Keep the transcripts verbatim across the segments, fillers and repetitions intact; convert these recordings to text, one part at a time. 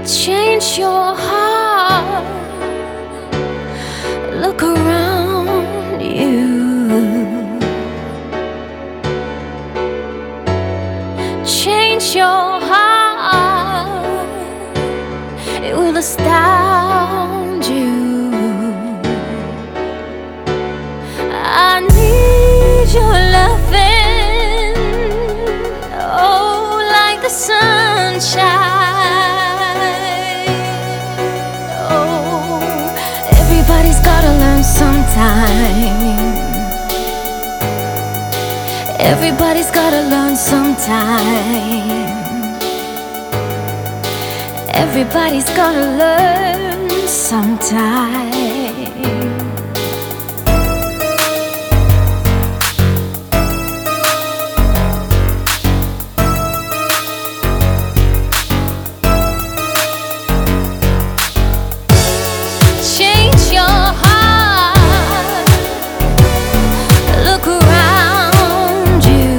change your heart. Look around you. Change your heart. It will astound you. I need your loving, oh, like the sunshine. Oh, everybody's gotta learn sometime. Everybody's gotta learn sometime. Everybody's gotta learn sometime. Change your heart. Look around you.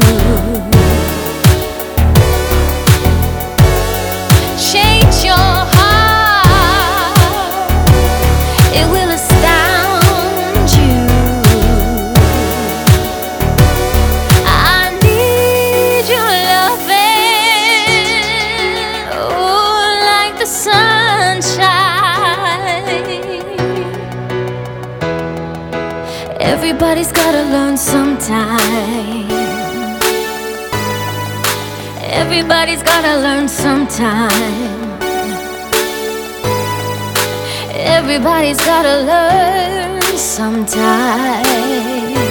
Change your heart. It will astound you. I need your loving, oh, like the sunshine. Everybody's gotta learn sometime. Everybody's gotta learn sometime. Everybody's gotta learn sometime.